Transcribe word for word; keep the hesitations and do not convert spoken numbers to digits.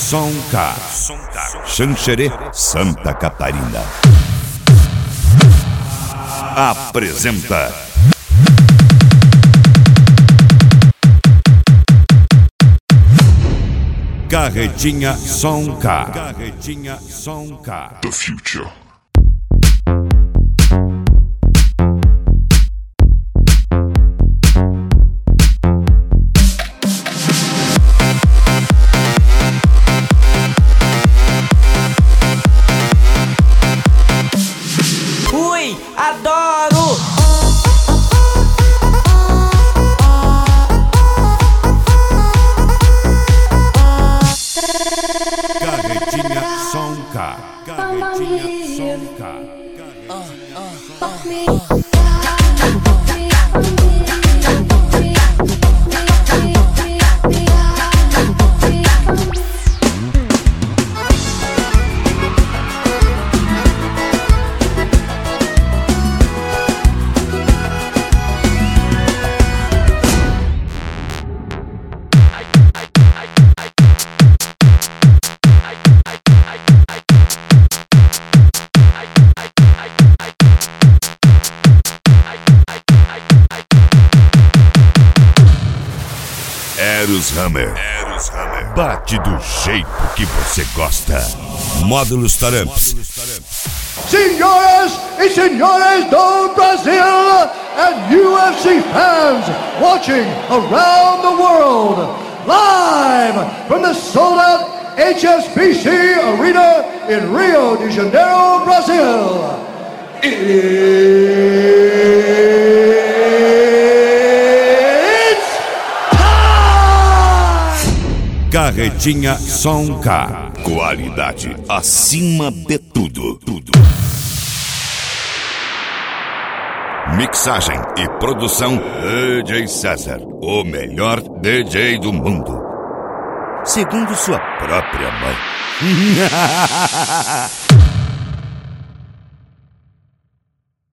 Soncar, Xanxerê, Santa Catarina. Apresenta Carretinha Soncar. Carretinha Soncar. The future. Ui, adoro! Carretinha Soncar. Carretinha Soncar. Eros Hammer. Eros Hammer. Bate do jeito que você gosta. Módulos Taramps. Senhoras e senhores do Brasil and U F C fans watching around the world, live from the sold-out H S B C Arena in Rio de Janeiro, Brazil. Carretinha Soncar. Qualidade acima de tudo. Tudo. Mixagem e produção D J César, o melhor D J do mundo, segundo sua própria mãe.